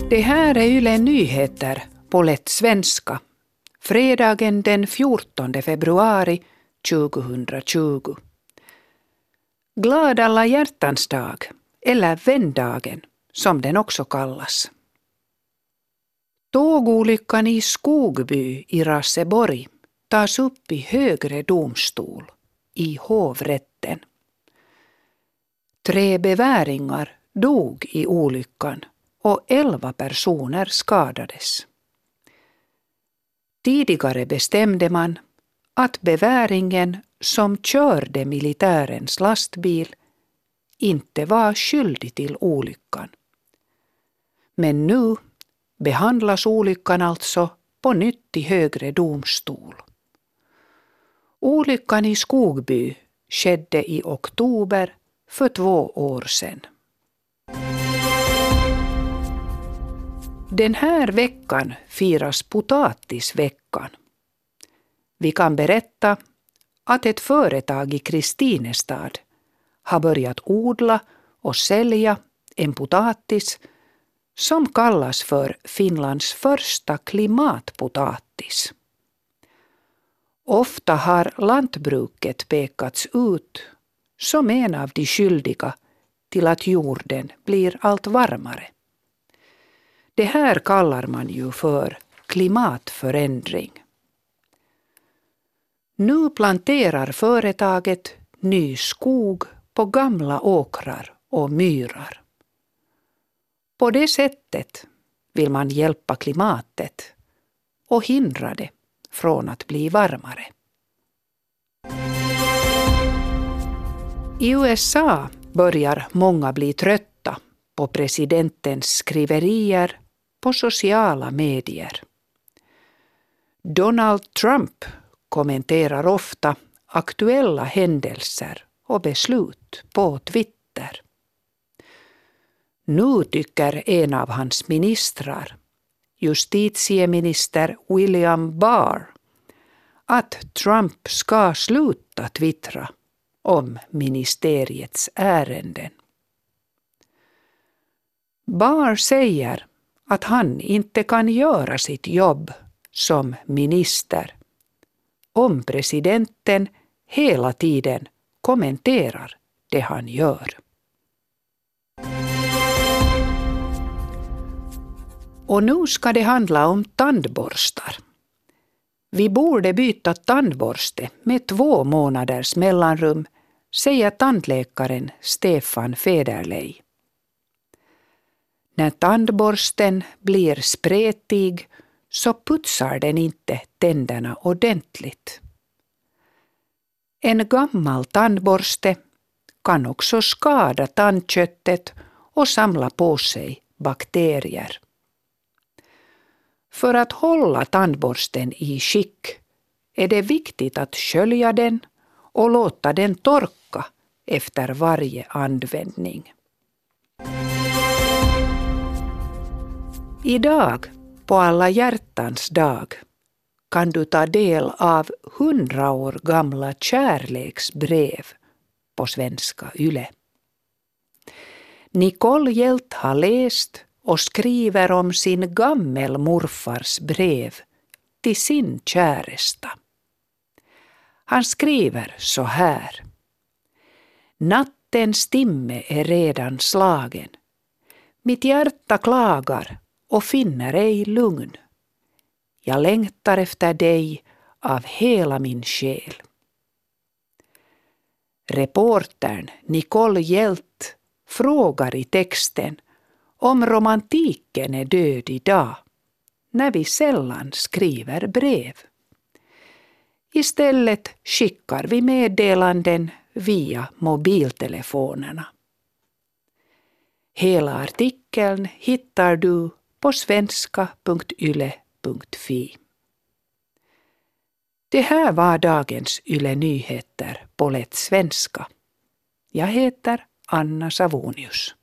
Det här är Yle Nyheter på lätt svenska. Fredagen den 14 februari 2020. Glad alla hjärtans dag, eller vändagen som den också kallas. Tågolyckan i Skogby i Raseborg tas upp i högre domstol, i hovrätten. 3 beväringar dog i olyckan och 11 personer skadades. Tidigare bestämde man att beväringen som körde militärens lastbil inte var skyldig till olyckan. Men nu behandlas olyckan alltså på nytt i högre domstol. Olyckan i Skogby skedde i oktober för 2 år sedan. Den här veckan firas potatisveckan. Vi kan berätta att ett företag i Kristinestad har börjat odla och sälja en potatis som kallas för Finlands första klimatpotatis. Ofta har lantbruket pekats ut som en av de skyldiga till att jorden blir allt varmare. Det här kallar man ju för klimatförändring. Nu planterar företaget ny skog på gamla åkrar och myrar. På det sättet vill man hjälpa klimatet och hindra det från att bli varmare. I USA börjar många bli trötta på presidentens skriverier på sociala medier. Donald Trump kommenterar ofta aktuella händelser och beslut på Twitter. Nu tycker en av hans ministrar, justitieminister William Barr, att Trump ska sluta twittra om ministeriets ärenden. Barr säger att han inte kan göra sitt jobb som minister om presidenten hela tiden kommenterar det han gör. Och nu ska det handla om tandborstar. Vi borde byta tandborste med 2 månaders mellanrum, säger tandläkaren Stefan Federley. När tandborsten blir spretig så putsar den inte tänderna ordentligt. En gammal tandborste kan också skada tandköttet och samla på sig bakterier. För att hålla tandborsten i skick är det viktigt att skölja den och låta den torka efter varje användning. Idag, på alla hjärtans dag, kan du ta del av 100 år gamla kärleksbrev på Svenska Yle. Nicole Hjelt har läst och skriver om sin gammelmorfars brev till sin käresta. Han skriver så här: Nattens timme är redan slagen. Mitt hjärta klagar och finner ej lugn. Jag längtar efter dig av hela min själ. Reportern Nicole Hjelt frågar i texten om romantiken är död idag, när vi sällan skriver brev. Istället skickar vi meddelanden via mobiltelefonerna. Hela artikeln hittar du på svenska.yle.fi. Det här var dagens Yle Nyheter på lätt svenska. Jag heter Anna Savonius.